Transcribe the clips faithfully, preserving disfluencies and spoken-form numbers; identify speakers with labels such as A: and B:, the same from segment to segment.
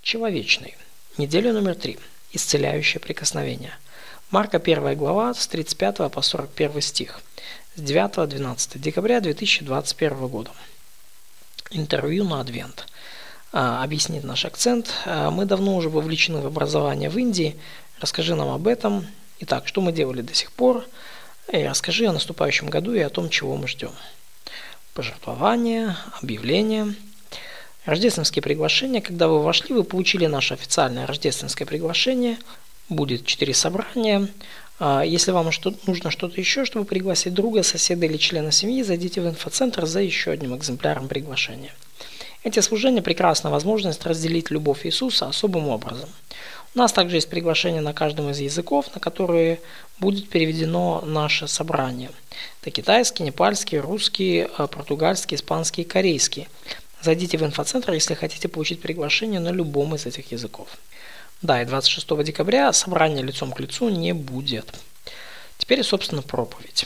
A: Человечный. Неделя номер три. Исцеляющее прикосновение. Марка первая глава с тридцать пятого по сорок первый стих. С девятого-двенадцатого декабря две тысячи двадцать первого года. Интервью на Адвент. А, объяснит наш акцент. А, мы давно уже вовлечены в образование в Индии. Расскажи нам об этом. Итак, что мы делали до сих пор? И расскажи о наступающем году и о том, чего мы ждем. Пожертвования, объявления. Рождественские приглашения. Когда вы вошли, вы получили наше официальное рождественское приглашение. Будет четыре собрания. Если вам нужно что-то еще, чтобы пригласить друга, соседа или члена семьи, зайдите в инфоцентр за еще одним экземпляром приглашения. Эти служения – прекрасная возможность разделить любовь Иисуса особым образом. У нас также есть приглашение на каждом из языков, на которые будет переведено наше собрание. Это китайский, непальский, русский, португальский, испанский и корейский. Зайдите в инфоцентр, если хотите получить приглашение на любом из этих языков. Да, и двадцать шестого декабря собрания лицом к лицу не будет. Теперь, собственно, проповедь.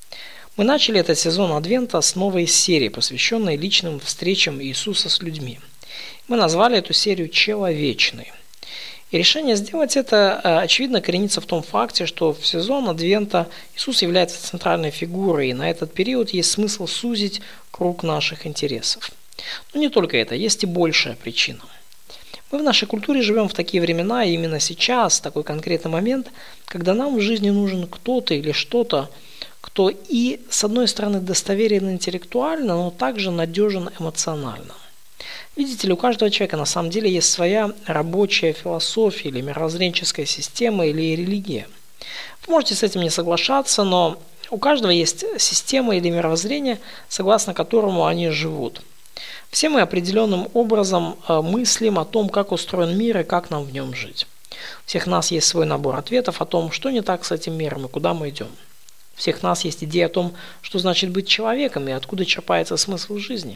A: Мы начали этот сезон Адвента с новой серии, посвященной личным встречам Иисуса с людьми. Мы назвали эту серию «Человечный». И решение сделать это, очевидно, коренится в том факте, что в сезон Адвента Иисус является центральной фигурой, и на этот период есть смысл сузить круг наших интересов. Но не только это, есть и большая причина. Мы в нашей культуре живем в такие времена, и именно сейчас, такой конкретный момент, когда нам в жизни нужен кто-то или что-то, кто и, с одной стороны, достоверен интеллектуально, но также надежен эмоционально. Видите ли, у каждого человека на самом деле есть своя рабочая философия или мировоззренческая система или религия. Вы можете с этим не соглашаться, но у каждого есть система или мировоззрение, согласно которому они живут. Все мы определенным образом мыслим о том, как устроен мир и как нам в нем жить. У всех нас есть свой набор ответов о том, что не так с этим миром и куда мы идем. У всех нас есть идея о том, что значит быть человеком и откуда черпается смысл жизни.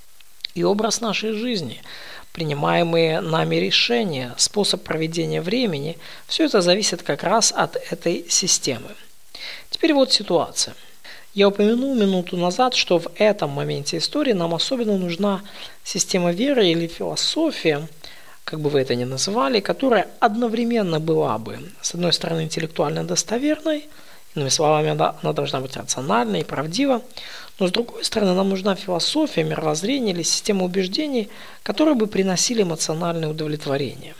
A: И образ нашей жизни, принимаемые нами решения, способ проведения времени – все это зависит как раз от этой системы. Теперь вот ситуация. Я упомянул минуту назад, что в этом моменте истории нам особенно нужна система веры или философия, как бы вы это ни называли, которая одновременно была бы, с одной стороны, интеллектуально достоверной, иными словами, она должна быть рациональной и правдива, но с другой стороны, нам нужна философия, мировоззрение или система убеждений, которые бы приносили эмоциональное удовлетворение.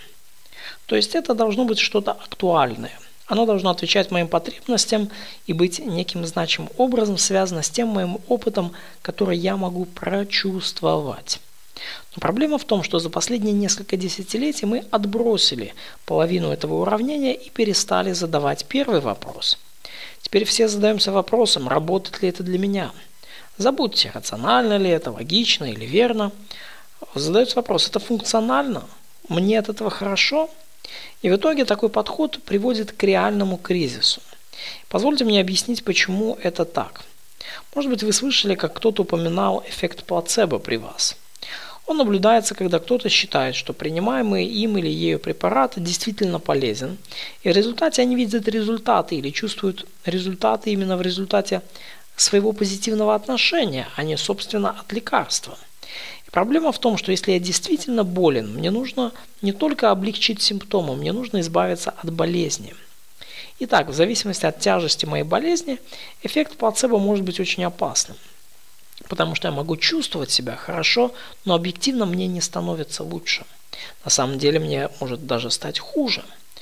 A: То есть это должно быть что-то актуальное. Оно должно отвечать моим потребностям и быть неким значимым образом связано с тем моим опытом, который я могу прочувствовать. Но проблема в том, что за последние несколько десятилетий мы отбросили половину этого уравнения и перестали задавать первый вопрос. Теперь все задаемся вопросом, работает ли это для меня. Забудьте, рационально ли это, логично или верно. Задается вопрос, это функционально? Мне от этого хорошо? И в итоге такой подход приводит к реальному кризису. Позвольте мне объяснить, почему это так. Может быть, вы слышали, как кто-то упоминал эффект плацебо при вас. Он наблюдается, когда кто-то считает, что принимаемый им или ею препарат действительно полезен, и в результате они видят результаты или чувствуют результаты именно в результате своего позитивного отношения, а не, собственно, от лекарства. Проблема в том, что если я действительно болен, мне нужно не только облегчить симптомы, мне нужно избавиться от болезни. Итак, в зависимости от тяжести моей болезни, эффект плацебо может быть очень опасным, потому что я могу чувствовать себя хорошо, но объективно мне не становится лучше. На самом деле мне может даже стать хуже.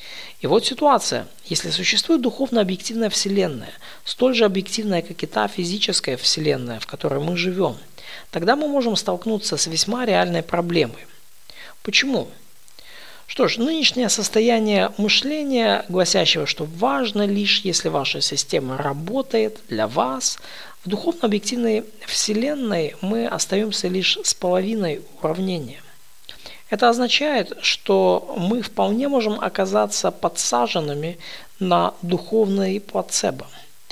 A: И вот ситуация. Если существует духовно-объективная вселенная, столь же объективная, как и та физическая вселенная, в которой мы живем, тогда мы можем столкнуться с весьма реальной проблемой. Почему? Что ж, нынешнее состояние мышления, гласящего, что важно лишь, если ваша система работает для вас, в духовно-объективной вселенной мы остаемся лишь с половиной уравнения. Это означает, что мы вполне можем оказаться подсаженными на духовный плацебо.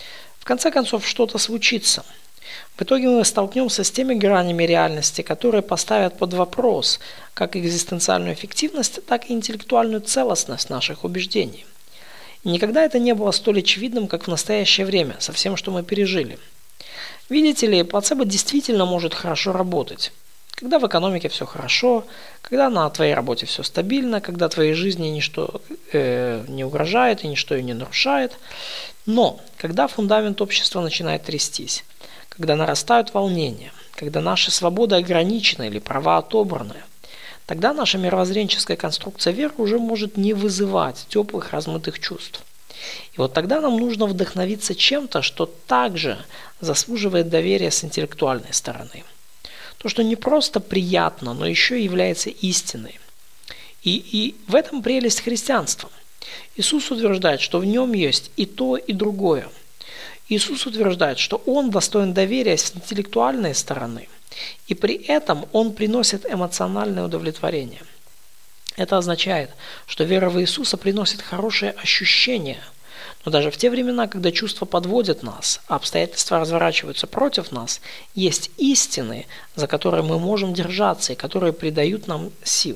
A: В конце концов, что-то случится. В итоге мы столкнемся с теми гранями реальности, которые поставят под вопрос как экзистенциальную эффективность, так и интеллектуальную целостность наших убеждений. И никогда это не было столь очевидным, как в настоящее время, со всем, что мы пережили. Видите ли, плацебо действительно может хорошо работать. Когда в экономике все хорошо, когда на твоей работе все стабильно, когда твоей жизни ничто э, не угрожает и ничто ее не нарушает. Но когда фундамент общества начинает трястись, когда нарастают волнения, когда наша свобода ограничена или права отобраны, тогда наша мировоззренческая конструкция веры уже может не вызывать теплых размытых чувств. И вот тогда нам нужно вдохновиться чем-то, что также заслуживает доверия с интеллектуальной стороны. То, что не просто приятно, но еще и является истиной. И, и в этом прелесть христианства. Иисус утверждает, что в нем есть и то, и другое. Иисус утверждает, что Он достоин доверия с интеллектуальной стороны, и при этом Он приносит эмоциональное удовлетворение. Это означает, что вера в Иисуса приносит хорошие ощущения, но даже в те времена, когда чувства подводят нас, а обстоятельства разворачиваются против нас, есть истины, за которые мы можем держаться и которые придают нам сил.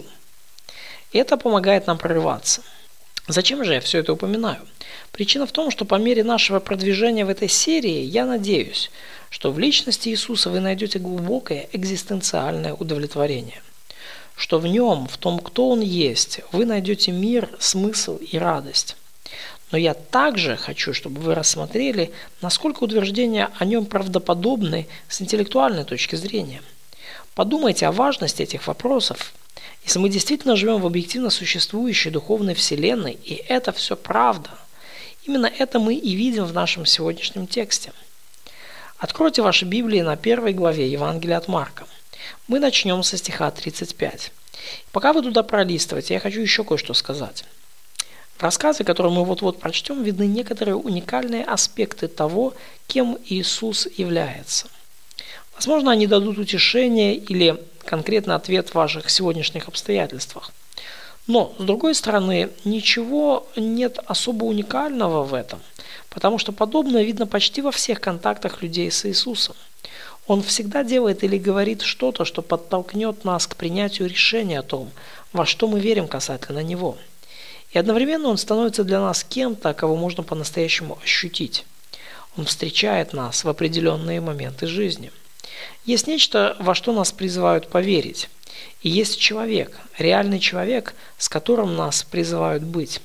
A: И это помогает нам прорываться. Зачем же я все это упоминаю? Причина в том, что по мере нашего продвижения в этой серии я надеюсь, что в личности Иисуса вы найдете глубокое экзистенциальное удовлетворение. Что в нем, в том, кто Он есть, вы найдете мир, смысл и радость. Но я также хочу, чтобы вы рассмотрели, насколько утверждения о нем правдоподобны с интеллектуальной точки зрения. Подумайте о важности этих вопросов. Если мы действительно живем в объективно существующей духовной вселенной, и это все правда, именно это мы и видим в нашем сегодняшнем тексте. Откройте ваши Библии на первой главе Евангелия от Марка. Мы начнем со стиха тридцать пять. Пока вы туда пролистываете, я хочу еще кое-что сказать. В рассказе, который мы вот-вот прочтем, видны некоторые уникальные аспекты того, кем Иисус является. Возможно, они дадут утешение или конкретный ответ в ваших сегодняшних обстоятельствах. Но, с другой стороны, ничего нет особо уникального в этом, потому что подобное видно почти во всех контактах людей с Иисусом. Он всегда делает или говорит что-то, что подтолкнет нас к принятию решения о том, во что мы верим касательно Него. И одновременно Он становится для нас кем-то, кого можно по-настоящему ощутить. Он встречает нас в определенные моменты жизни. Есть нечто, во что нас призывают поверить. И есть человек, реальный человек, с которым нас призывают быть.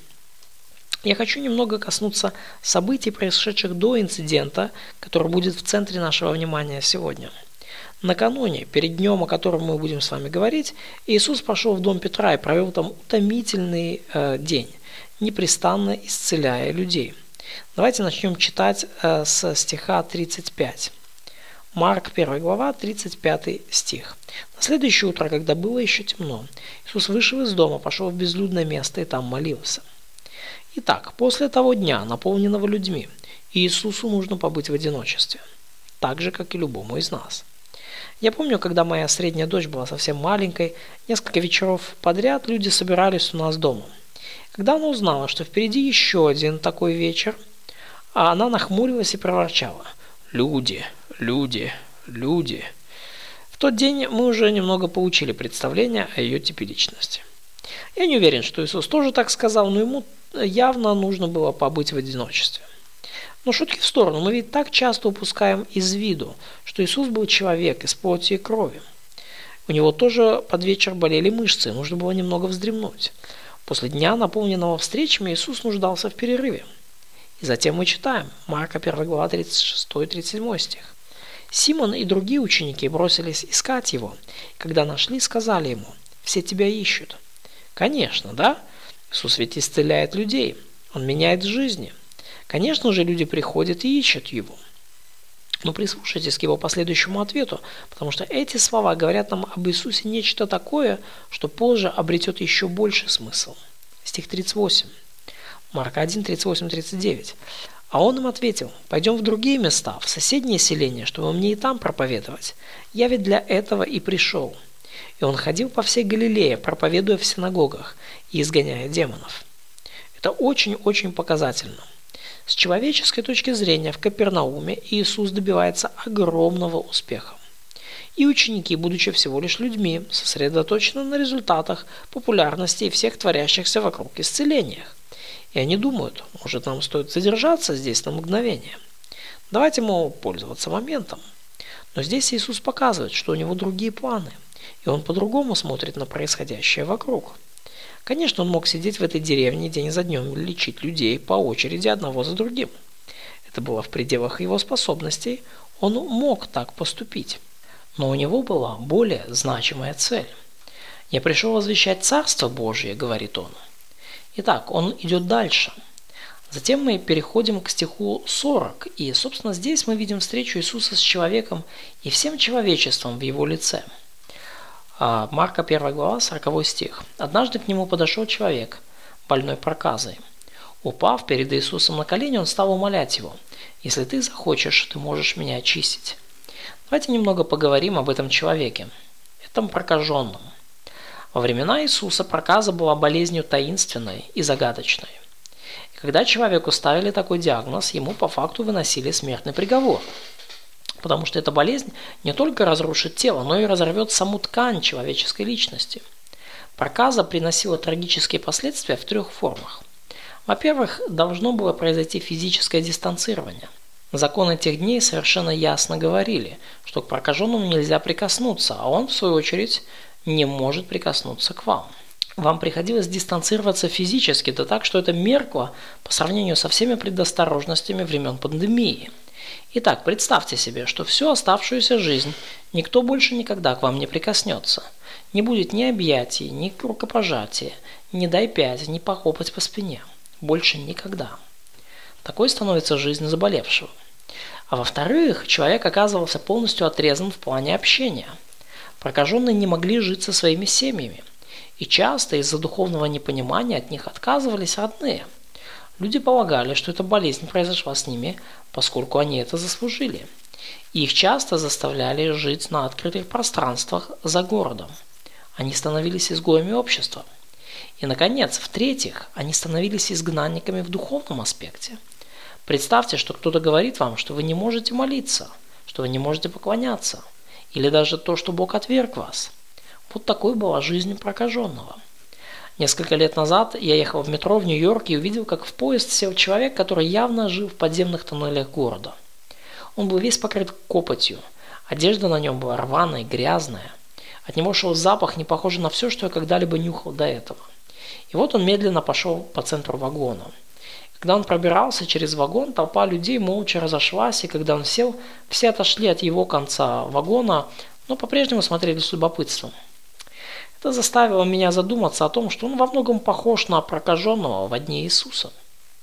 A: Я хочу немного коснуться событий, происшедших до инцидента, который будет в центре нашего внимания сегодня. Накануне, перед днем, о котором мы будем с вами говорить, Иисус пошел в дом Петра и провел там утомительный э, день, непрестанно исцеляя людей. Давайте начнем читать э, с стиха тридцать пять. Марк, первая глава, тридцать пятый стих. На следующее утро, когда было еще темно, Иисус вышел из дома, пошел в безлюдное место и там молился. Итак, после того дня, наполненного людьми, Иисусу нужно побыть в одиночестве, так же, как и любому из нас. Я помню, когда моя средняя дочь была совсем маленькой, несколько вечеров подряд люди собирались у нас дома. Когда она узнала, что впереди еще один такой вечер, она нахмурилась и проворчала: «Люди, люди, люди». В тот день мы уже немного получили представление о ее типе личности. Я не уверен, что Иисус тоже так сказал, но ему явно нужно было побыть в одиночестве. Но шутки в сторону, мы ведь так часто упускаем из виду, что Иисус был человек из плоти и крови. У него тоже под вечер болели мышцы, нужно было немного вздремнуть. После дня, наполненного встречами, Иисус нуждался в перерыве. И затем мы читаем Марка первая глава тридцать шестой тридцать седьмой стих. Симон и другие ученики бросились искать его. Когда нашли, сказали ему: «Все тебя ищут». Конечно, да? Иисус ведь исцеляет людей. Он меняет жизни. Конечно же, люди приходят и ищут его. Но прислушайтесь к его последующему ответу, потому что эти слова говорят нам об Иисусе нечто такое, что позже обретет еще больше смысл. Стих тридцать восемь. Марка один, тридцать восемь тридцать девять. А он им ответил: «Пойдем в другие места, в соседние селения, чтобы мне и там проповедовать. Я ведь для этого и пришел». И он ходил по всей Галилее, проповедуя в синагогах и изгоняя демонов. Это очень-очень показательно. С человеческой точки зрения в Капернауме Иисус добивается огромного успеха. И ученики, будучи всего лишь людьми, сосредоточены на результатах, популярности и всех творящихся вокруг исцелениях. И они думают: может, нам стоит задержаться здесь на мгновение. Давайте, мол, пользоваться моментом. Но здесь Иисус показывает, что у него другие планы. и он по-другому смотрит на происходящее вокруг. Конечно, он мог сидеть в этой деревне день за днем и лечить людей по очереди одного за другим. Это было в пределах его способностей, он мог так поступить. Но у него была более значимая цель. «Я пришел возвещать Царство Божие», — говорит он. Итак, он идет дальше. Затем мы переходим к стиху сорок, и, собственно, здесь мы видим встречу Иисуса с человеком и всем человечеством в его лице. Марка первая глава, сороковой стих. «Однажды к нему подошел человек, больной проказой. Упав перед Иисусом на колени, он стал умолять его: „Если ты захочешь, ты можешь меня очистить“». Давайте немного поговорим об этом человеке, этом прокаженном. Во времена Иисуса проказа была болезнью таинственной и загадочной. И когда человеку ставили такой диагноз, ему по факту выносили смертный приговор. Потому что эта болезнь не только разрушит тело, но и разорвет саму ткань человеческой личности. Проказа приносила трагические последствия в трех формах. Во-первых, должно было произойти физическое дистанцирование. Законы тех дней совершенно ясно говорили, что к прокаженному нельзя прикоснуться, а он, в свою очередь, не может прикоснуться к вам. Вам приходилось дистанцироваться физически, да так, что это меркло по сравнению со всеми предосторожностями времен пандемии. Итак, представьте себе, что всю оставшуюся жизнь никто больше никогда к вам не прикоснется. Не будет ни объятий, ни рукопожатия, ни дай пять, ни похлопать по спине. Больше никогда. Такой становится жизнь заболевшего. А во-вторых, человек оказывался полностью отрезан в плане общения. Прокаженные не могли жить со своими семьями. И часто из-за духовного непонимания от них отказывались родные. Люди полагали, что эта болезнь произошла с ними, поскольку они это заслужили. И их часто заставляли жить на открытых пространствах за городом. Они становились изгоями общества. И, наконец, в-третьих, они становились изгнанниками в духовном аспекте. Представьте, что кто-то говорит вам, что вы не можете молиться, что вы не можете поклоняться, или даже то, что Бог отверг вас. Вот такой была жизнь прокаженного. Несколько лет назад я ехал в метро в Нью-Йорке и увидел, как в поезд сел человек, который явно жил в подземных тоннелях города. Он был весь покрыт копотью, одежда на нем была рваная и грязная. От него шел запах, не похожий на все, что я когда-либо нюхал до этого. И вот он медленно пошел по центру вагона. Когда он пробирался через вагон, толпа людей молча разошлась, и когда он сел, все отошли от его конца вагона, но по-прежнему смотрели с любопытством. Это заставило меня задуматься о том, что он во многом похож на прокаженного во дне Иисуса.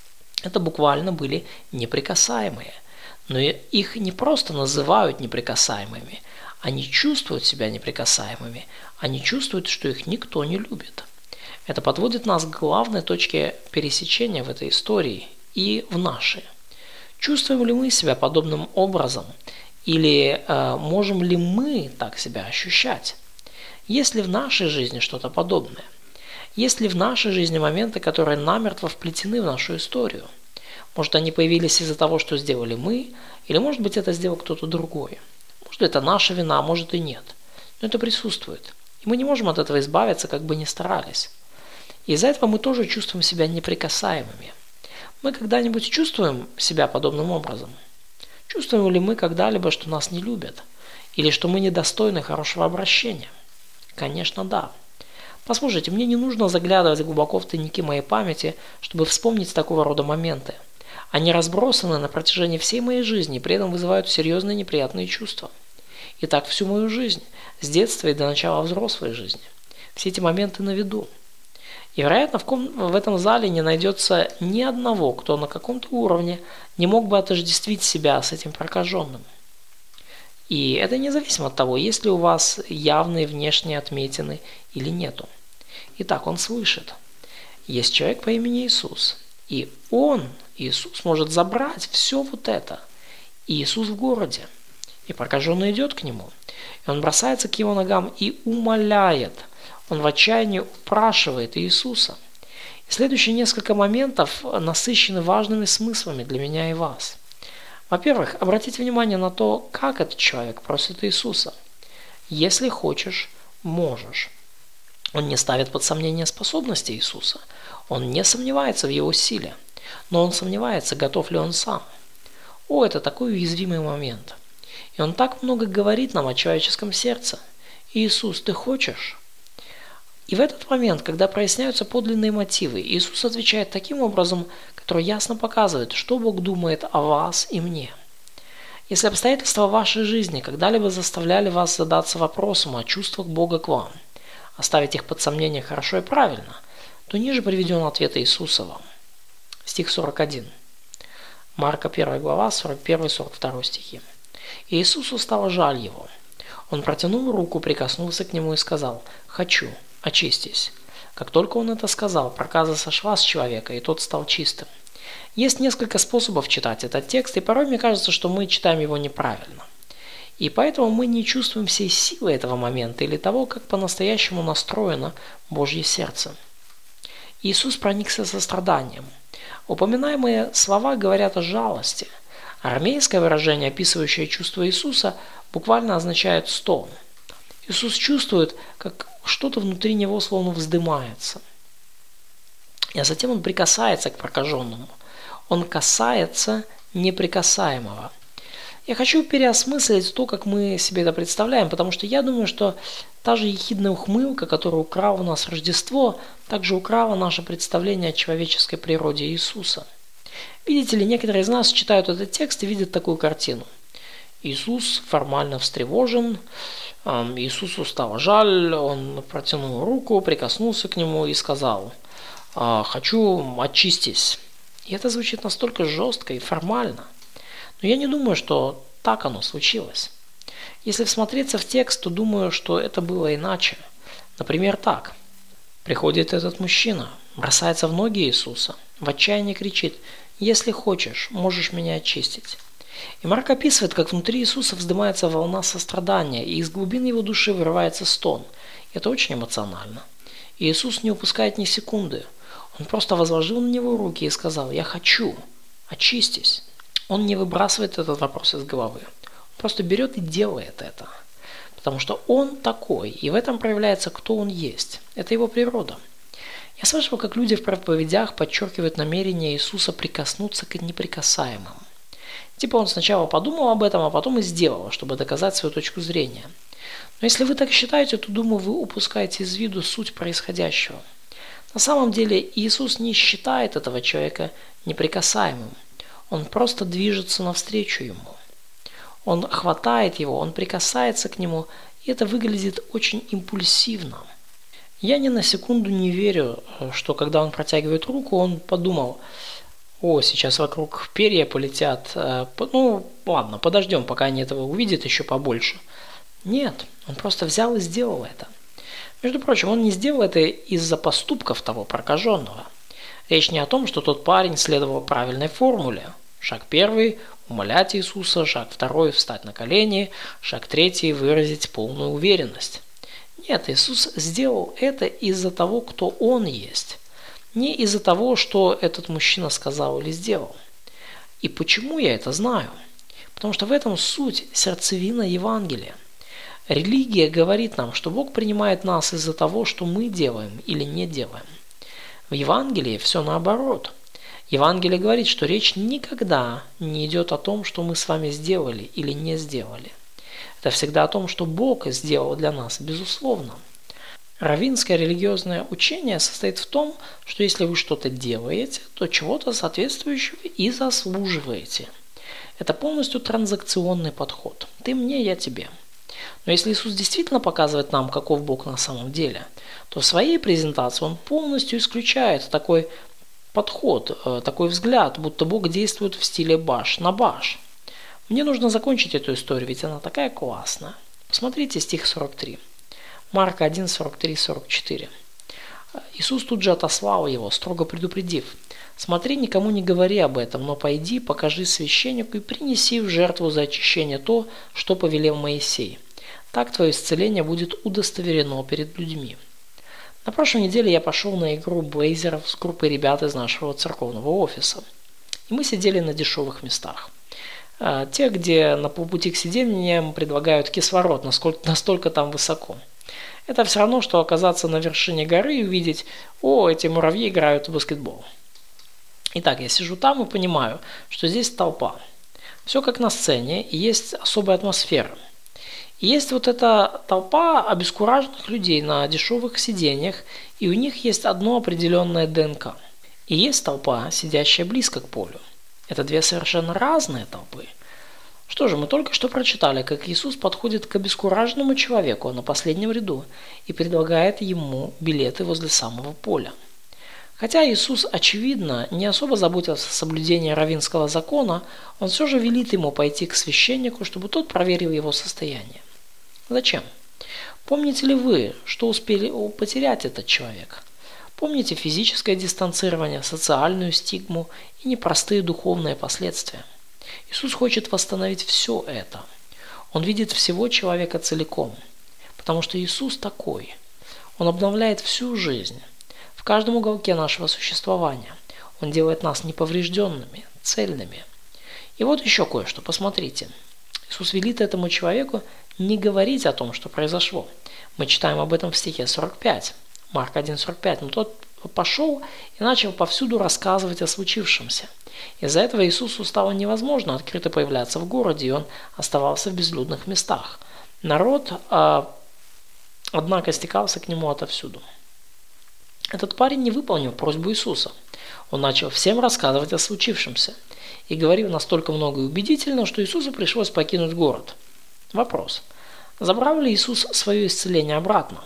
A: Это буквально были неприкасаемые. Но их не просто называют неприкасаемыми, они чувствуют себя неприкасаемыми, они чувствуют, что их никто не любит. Это подводит нас к главной точке пересечения в этой истории и в нашей. Чувствуем ли мы себя подобным образом, или э, можем ли мы так себя ощущать? Есть ли в нашей жизни что-то подобное? Есть ли в нашей жизни моменты, которые намертво вплетены в нашу историю? Может, они появились из-за того, что сделали мы, или, может быть, это сделал кто-то другой? Может, это наша вина, а может и нет. Но это присутствует. И мы не можем от этого избавиться, как бы ни старались. И из-за этого мы тоже чувствуем себя неприкасаемыми. Мы когда-нибудь чувствуем себя подобным образом? Чувствуем ли мы когда-либо, что нас не любят? Или что мы недостойны хорошего обращения? Конечно, да. Послушайте, мне не нужно заглядывать глубоко в тайники моей памяти, чтобы вспомнить такого рода моменты. Они разбросаны на протяжении всей моей жизни и при этом вызывают серьезные неприятные чувства. И так всю мою жизнь, с детства и до начала взрослой жизни. Все эти моменты на виду. И, вероятно, в, ком- в этом зале не найдется ни одного, кто на каком-то уровне не мог бы отождествить себя с этим прокаженным. И это независимо от того, есть ли у вас явные внешние отметины или нету. Итак, он слышит. Есть человек по имени Иисус. И он, Иисус, может забрать все вот это. И Иисус в городе. И прокаженный идет к нему. И он бросается к его ногам и умоляет. Он в отчаянии упрашивает Иисуса. И следующие несколько моментов насыщены важными смыслами для меня и вас. Во-первых, обратите внимание на то, как этот человек просит Иисуса. Если хочешь, можешь. Он не ставит под сомнение способности Иисуса. Он не сомневается в его силе. Но он сомневается, готов ли он сам. О, это такой уязвимый момент. И он так много говорит нам о человеческом сердце. Иисус, ты хочешь? И в этот момент, когда проясняются подлинные мотивы, Иисус отвечает таким образом, который ясно показывает, что Бог думает о вас и мне. Если обстоятельства вашей жизни когда-либо заставляли вас задаться вопросом о чувствах Бога к вам, оставить их под сомнение хорошо и правильно, то ниже приведен ответ Иисуса вам. Стих сорок один. Марка первая глава, сорок первый сорок второй стихи. «И Иисусу стало жаль его. Он протянул руку, прикоснулся к нему и сказал: „Хочу, очистись“. Как только он это сказал, проказа сошла с человека, и тот стал чистым». Есть несколько способов читать этот текст, и порой мне кажется, что мы читаем его неправильно. И поэтому мы не чувствуем всей силы этого момента или того, как по-настоящему настроено Божье сердце. Иисус проникся состраданием. Упоминаемые слова говорят о жалости. Арамейское выражение, описывающее чувство Иисуса, буквально означает «стон». Иисус чувствует, как что-то внутри него словно вздымается. И затем он прикасается к прокаженному. Он касается неприкасаемого. Я хочу переосмыслить то, как мы себе это представляем, потому что я думаю, что та же ехидная ухмылка, которая украла у нас Рождество, также украла наше представление о человеческой природе Иисуса. Видите ли, некоторые из нас читают этот текст и видят такую картину. Иисус формально встревожен, Иисусу стало жаль, он протянул руку, прикоснулся к нему и сказал: «Хочу, очистись». И это звучит настолько жестко и формально. Но я не думаю, что так оно случилось. Если всмотреться в текст, то думаю, что это было иначе. Например, так. Приходит этот мужчина, бросается в ноги Иисуса, в отчаянии кричит: «Если хочешь, можешь меня очистить». И Марк описывает, как внутри Иисуса вздымается волна сострадания, и из глубин его души вырывается стон. Это очень эмоционально. И Иисус не упускает ни секунды. Он просто возложил на него руки и сказал: «Я хочу, очистись». Он не выбрасывает этот вопрос из головы. Он просто берет и делает это. Потому что он такой, и в этом проявляется, кто он есть. Это его природа. Я слышал, как люди в проповедях подчеркивают намерение Иисуса прикоснуться к неприкасаемым. Типа он сначала подумал об этом, а потом и сделал, чтобы доказать свою точку зрения. Но если вы так считаете, то, думаю, вы упускаете из виду суть происходящего. На самом деле Иисус не считает этого человека неприкасаемым. Он просто движется навстречу ему. Он хватает его, он прикасается к нему, и это выглядит очень импульсивно. Я ни на секунду не верю, что когда он протягивает руку, он подумал: «О, сейчас вокруг перья полетят, ну ладно, подождем, пока они этого увидят еще побольше». Нет, он просто взял и сделал это. Между прочим, он не сделал это из-за поступков того прокаженного. Речь не о том, что тот парень следовал правильной формуле. Шаг первый – умолять Иисуса, шаг второй – встать на колени, шаг третий – выразить полную уверенность. Нет, Иисус сделал это из-за того, кто Он есть. Не из-за того, что этот мужчина сказал или сделал. И почему я это знаю? Потому что в этом суть, сердцевина Евангелия. Религия говорит нам, что Бог принимает нас из-за того, что мы делаем или не делаем. В Евангелии все наоборот. Евангелие говорит, что речь никогда не идет о том, что мы с вами сделали или не сделали. Это всегда о том, что Бог сделал для нас, безусловно. Раввинское религиозное учение состоит в том, что если вы что-то делаете, то чего-то соответствующего и заслуживаете. Это полностью транзакционный подход. Ты мне, я тебе. Но если Иисус действительно показывает нам, каков Бог на самом деле, то в своей презентации Он полностью исключает такой подход, такой взгляд, будто Бог действует в стиле баш на баш. Мне нужно закончить эту историю, ведь она такая классная. Посмотрите стих сорок три. Марка один, сорок три сорок четыре. Иисус тут же отослал его, строго предупредив: «Смотри, никому не говори об этом, но пойди, покажи священнику и принеси в жертву за очищение то, что повелел Моисей. Так твое исцеление будет удостоверено перед людьми». На прошлой неделе я пошел на игру блейзеров с группой ребят из нашего церковного офиса. И мы сидели на дешевых местах. Те, где на полпути к сиденьям предлагают кислород, насколько, настолько там высоко. Это все равно, что оказаться на вершине горы и увидеть: «О, эти муравьи играют в баскетбол». Итак, я сижу там и понимаю, что здесь толпа. Все как на сцене, и есть особая атмосфера. И есть вот эта толпа обескураженных людей на дешевых сиденьях, и у них есть одно определенное ДНК. И есть толпа, сидящая близко к полю. Это две совершенно разные толпы. Что же, мы только что прочитали, как Иисус подходит к обескураженному человеку на последнем ряду и предлагает ему билеты возле самого поля. Хотя Иисус, очевидно, не особо заботился о соблюдении раввинского закона, он все же велит ему пойти к священнику, чтобы тот проверил его состояние. Зачем? Помните ли вы, что успели потерять этот человек? Помните физическое дистанцирование, социальную стигму и непростые духовные последствия? Иисус хочет восстановить все это. Он видит всего человека целиком, потому что Иисус такой. Он обновляет всю жизнь. В каждом уголке нашего существования. Он делает нас неповрежденными, цельными. И вот еще кое-что, посмотрите. Иисус велит этому человеку не говорить о том, что произошло. Мы читаем об этом в стихе сорок пять, Марк один сорок пять. Но тот пошел и начал повсюду рассказывать о случившемся. Из-за этого Иисусу стало невозможно открыто появляться в городе, и он оставался в безлюдных местах. Народ, а, однако, стекался к нему отовсюду. Этот парень не выполнил просьбу Иисуса. Он начал всем рассказывать о случившемся и говорил настолько много и убедительно, что Иисусу пришлось покинуть город. Вопрос. Забрал ли Иисус свое исцеление обратно?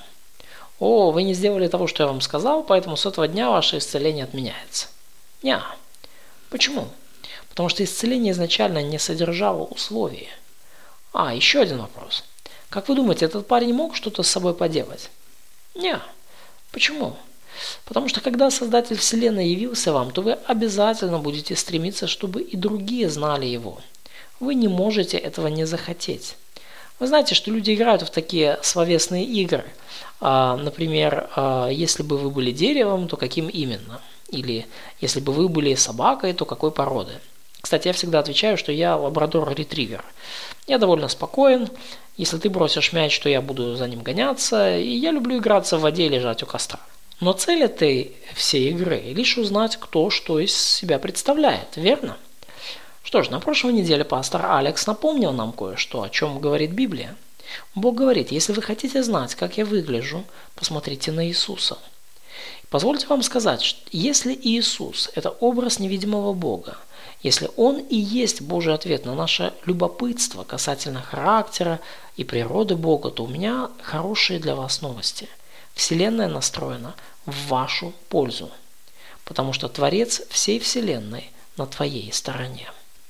A: О, вы не сделали того, что я вам сказал, поэтому с этого дня ваше исцеление отменяется. Неа. Почему? Потому что исцеление изначально не содержало условий. А, еще один вопрос. Как вы думаете, этот парень мог что-то с собой поделать? Неа. Почему? Потому что когда Создатель Вселенной явился вам, то вы обязательно будете стремиться, чтобы и другие знали Его. Вы не можете этого не захотеть. Вы знаете, что люди играют в такие словесные игры. А, например, а, если бы вы были деревом, то каким именно? Или если бы вы были собакой, то какой породы? Кстати, я всегда отвечаю, что я лабрадор-ретривер. Я довольно спокоен. Если ты бросишь мяч, то я буду за ним гоняться. И я люблю играться в воде и лежать у костра. Но цель этой всей игры – лишь узнать, кто что из себя представляет, верно? Что ж, на прошлой неделе пастор Алекс напомнил нам кое-что, о чем говорит Библия. Бог говорит, если вы хотите знать, как я выгляжу, посмотрите на Иисуса. Позвольте вам сказать, что если Иисус – это образ невидимого Бога, если Он и есть Божий ответ на наше любопытство касательно характера и природы Бога, то у меня хорошие для вас новости. Вселенная настроена в вашу пользу, потому что Творец всей Вселенной на твоей стороне.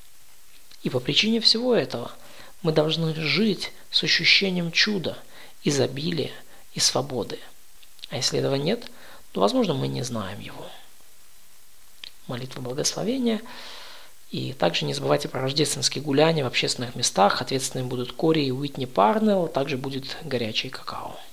A: И по причине всего этого мы должны жить с ощущением чуда, изобилия и свободы. А если этого нет, то, возможно, мы не знаем его. Молитва благословения. И также не забывайте про рождественские гуляния в общественных местах. Ответственными будут Кори и Уитни Парнелл, также будет горячий какао.